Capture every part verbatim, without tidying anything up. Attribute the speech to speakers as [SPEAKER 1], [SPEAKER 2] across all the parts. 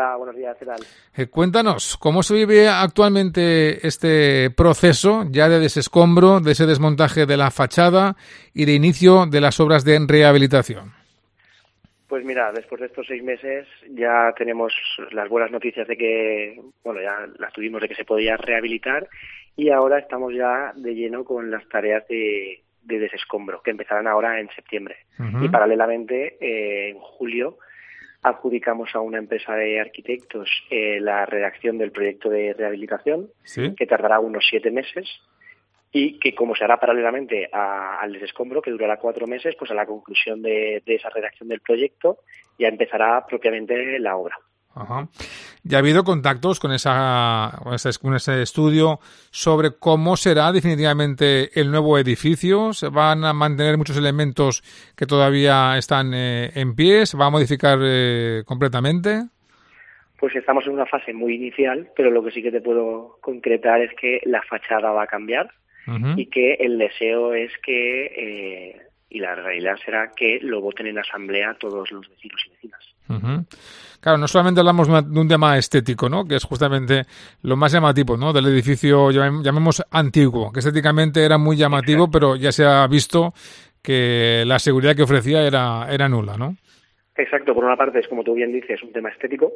[SPEAKER 1] Hola, buenos días, ¿qué tal?
[SPEAKER 2] Eh, cuéntanos, ¿cómo se vive actualmente este proceso ya de desescombro, de ese desmontaje de la fachada y de inicio de las obras de rehabilitación?
[SPEAKER 1] Pues mira, después de estos seis meses ya tenemos las buenas noticias de que, bueno, ya las tuvimos de que se podía rehabilitar y ahora estamos ya de lleno con las tareas de, de desescombro, que empezarán ahora en septiembre.
[SPEAKER 2] Uh-huh.
[SPEAKER 1] Y paralelamente, eh, en julio, adjudicamos a una empresa de arquitectos eh, la redacción del proyecto de rehabilitación,
[SPEAKER 2] ¿Sí?
[SPEAKER 1] que tardará unos siete meses. Y que como se hará paralelamente a, al desescombro, que durará cuatro meses, pues a la conclusión de, de esa redacción del proyecto ya empezará propiamente la obra.
[SPEAKER 2] Ajá. ¿Ya ha habido contactos con, esa, con, ese, con ese estudio sobre cómo será definitivamente el nuevo edificio? ¿Se van a mantener muchos elementos que todavía están eh, en pie? ¿Se va a modificar eh, completamente?
[SPEAKER 1] Pues estamos en una fase muy inicial, pero lo que sí que te puedo concretar es que la fachada va a cambiar. Uh-huh. Y que el deseo es que, eh, y la realidad será que lo voten en asamblea todos los vecinos y vecinas.
[SPEAKER 2] Uh-huh. Claro, no solamente hablamos de un tema estético, ¿no? Que es justamente lo más llamativo, ¿no? Del edificio, llamemos antiguo, que estéticamente era muy llamativo, exacto, pero ya se ha visto que la seguridad que ofrecía era, era nula, ¿no?
[SPEAKER 1] Exacto, por una parte es, como tú bien dices, un tema estético,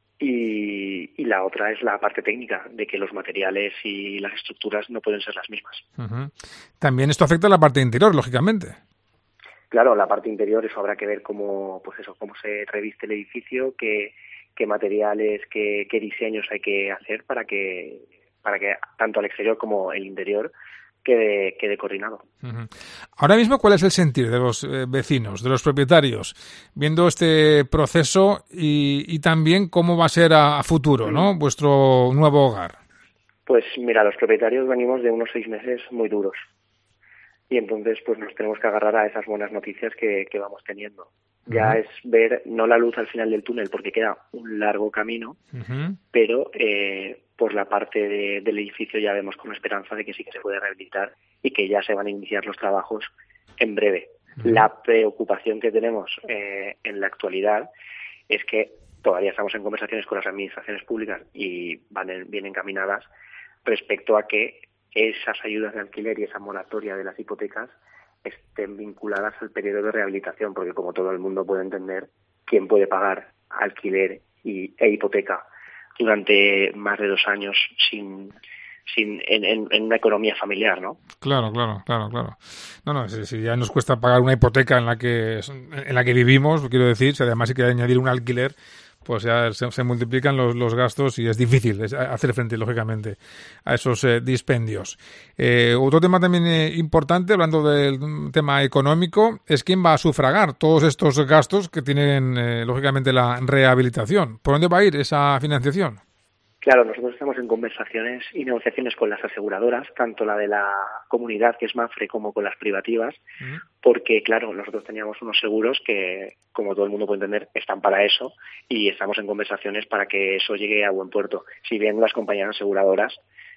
[SPEAKER 1] Y, y la otra es la parte técnica, de que los materiales y las estructuras no pueden ser las mismas.
[SPEAKER 2] Uh-huh. También esto afecta a la parte interior, lógicamente.
[SPEAKER 1] Claro, la parte interior, eso habrá que ver cómo, pues eso, cómo se reviste el edificio, qué, qué materiales, qué, qué diseños hay que hacer para que, para que tanto al exterior como el interior quede, quede coordinado.
[SPEAKER 2] Uh-huh. Ahora mismo, ¿cuál es el sentir de los eh, vecinos, de los propietarios, viendo este proceso y, y también cómo va a ser a, a futuro, ¿no? Vuestro nuevo hogar?
[SPEAKER 1] Pues mira, los propietarios venimos de unos seis meses muy duros y entonces pues nos tenemos que agarrar a esas buenas noticias que, que vamos teniendo. Ya uh-huh. es ver no la luz al final del túnel porque queda un largo camino, uh-huh. pero eh, por la parte de, del edificio ya vemos con esperanza de que sí que se puede rehabilitar y que ya se van a iniciar los trabajos en breve. Uh-huh. La preocupación que tenemos eh, en la actualidad es que todavía estamos en conversaciones con las administraciones públicas y van en, bien encaminadas respecto a que esas ayudas de alquiler y esa moratoria de las hipotecas estén vinculadas al periodo de rehabilitación, porque como todo el mundo puede entender, ¿quién puede pagar alquiler y, e hipoteca durante más de dos años sin, sin en, en, en una economía familiar, ¿no?
[SPEAKER 2] Claro, claro, claro, claro. No, no, si, si ya nos cuesta pagar una hipoteca en la que en la que vivimos, quiero decir, si además hay que añadir un alquiler, pues ya se, se multiplican los, los gastos y es difícil hacer frente, lógicamente, a esos eh, dispendios. Eh, otro tema también eh, importante, hablando del tema económico, es quién va a sufragar todos estos gastos que tienen, eh, lógicamente, la rehabilitación. ¿Por dónde va a ir esa financiación?
[SPEAKER 1] Claro, nosotros estamos en conversaciones y negociaciones con las aseguradoras, tanto la de la comunidad, que es Mapfre, como con las privativas, uh-huh. porque, claro, nosotros teníamos unos seguros que, como todo el mundo puede entender, están para eso y estamos en conversaciones para que eso llegue a buen puerto. Si bien las compañías aseguradoras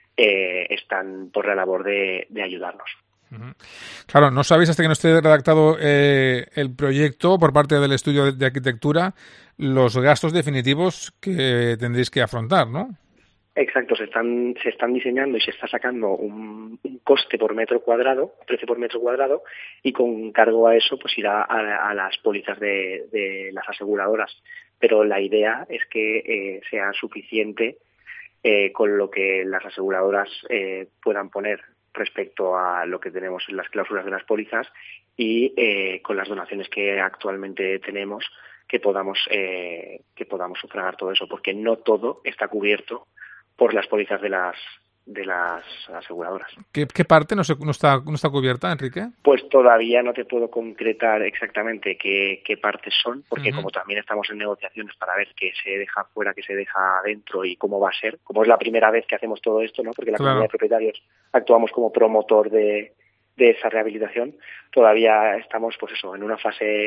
[SPEAKER 1] eh, están por la labor de, de ayudarnos.
[SPEAKER 2] Uh-huh. Claro, no sabéis hasta que no esté redactado eh, el proyecto por parte del estudio de, de arquitectura los gastos definitivos que tendréis que afrontar, ¿no?
[SPEAKER 1] Exacto, se están se están diseñando y se está sacando un, un coste por metro cuadrado, precio por metro cuadrado, y con cargo a eso pues irá a, a las pólizas de, de las aseguradoras. Pero la idea es que eh, sea suficiente eh, con lo que las aseguradoras eh, puedan poner respecto a lo que tenemos en las cláusulas de las pólizas y eh, con las donaciones que actualmente tenemos que podamos eh, que podamos sufragar todo eso, porque no todo está cubierto por las pólizas de las de las aseguradoras.
[SPEAKER 2] ¿Qué, qué parte no, se, no está no está cubierta, Enrique?
[SPEAKER 1] Pues todavía no te puedo concretar exactamente qué, qué partes son, porque uh-huh. como también estamos en negociaciones para ver qué se deja fuera, qué se deja adentro y cómo va a ser, como es la primera vez que hacemos todo esto, ¿no? Porque la claro. comunidad de propietarios actuamos como promotor de, de esa rehabilitación, todavía estamos pues eso, en una fase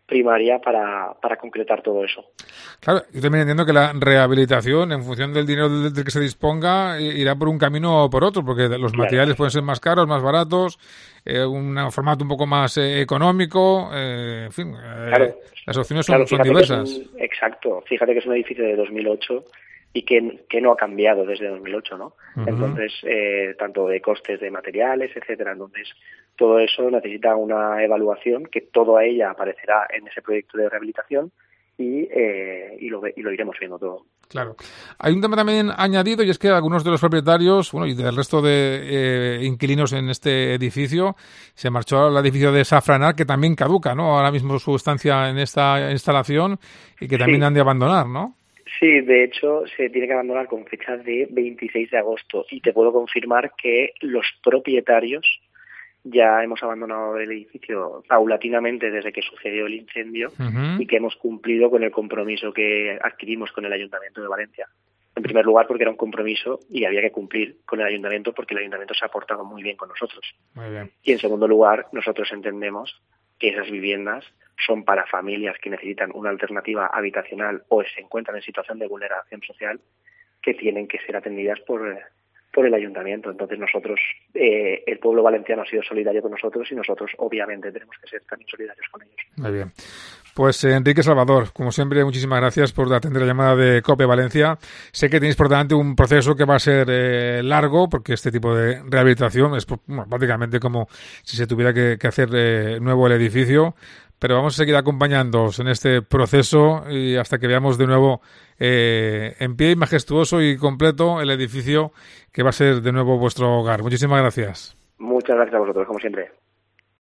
[SPEAKER 1] primaria para, para concretar todo eso.
[SPEAKER 2] Claro, yo también entiendo que la rehabilitación, en función del dinero del, del que se disponga, irá por un camino o por otro, porque los claro. materiales pueden ser más caros, más baratos, eh, un formato un poco más eh, económico, eh, en fin, eh, claro. las opciones son,
[SPEAKER 1] claro,
[SPEAKER 2] son diversas.
[SPEAKER 1] Un, exacto, fíjate que es un edificio de dos mil ocho y que, que no ha cambiado desde dos mil ocho, ¿no? Uh-huh. Entonces, eh, tanto de costes de materiales, etcétera. Entonces, todo eso necesita una evaluación que toda ella aparecerá en ese proyecto de rehabilitación y, eh, y, lo, y lo iremos viendo todo.
[SPEAKER 2] Claro. Hay un tema también añadido y es que algunos de los propietarios, bueno, y del resto de eh, inquilinos en este edificio, se marchó al edificio de Safranar, que también caduca, ¿no? Ahora mismo su estancia en esta instalación y que también sí. han de abandonar, ¿no?
[SPEAKER 1] Sí, de hecho, se tiene que abandonar con fecha de veintiséis de agosto y te puedo confirmar que los propietarios ya hemos abandonado el edificio paulatinamente desde que sucedió el incendio uh-huh. y que hemos cumplido con el compromiso que adquirimos con el Ayuntamiento de Valencia. En primer lugar, porque era un compromiso y había que cumplir con el Ayuntamiento porque el Ayuntamiento se ha portado muy bien con nosotros.
[SPEAKER 2] Muy bien.
[SPEAKER 1] Y en segundo lugar, nosotros entendemos que esas viviendas son para familias que necesitan una alternativa habitacional o se encuentran en situación de vulneración social que tienen que ser atendidas por, por el Ayuntamiento. Entonces nosotros, eh, el pueblo valenciano ha sido solidario con nosotros y nosotros obviamente tenemos que ser también solidarios con ellos.
[SPEAKER 2] Muy bien. Pues eh, Enrique Salvador, como siempre, muchísimas gracias por atender la llamada de COPE Valencia. Sé que tenéis por delante un proceso que va a ser eh, largo, porque este tipo de rehabilitación es bueno, prácticamente como si se tuviera que, que hacer eh, nuevo el edificio, pero vamos a seguir acompañándoos en este proceso y hasta que veamos de nuevo eh, en pie y majestuoso y completo el edificio que va a ser de nuevo vuestro hogar. Muchísimas gracias.
[SPEAKER 1] Muchas gracias a vosotros, como siempre.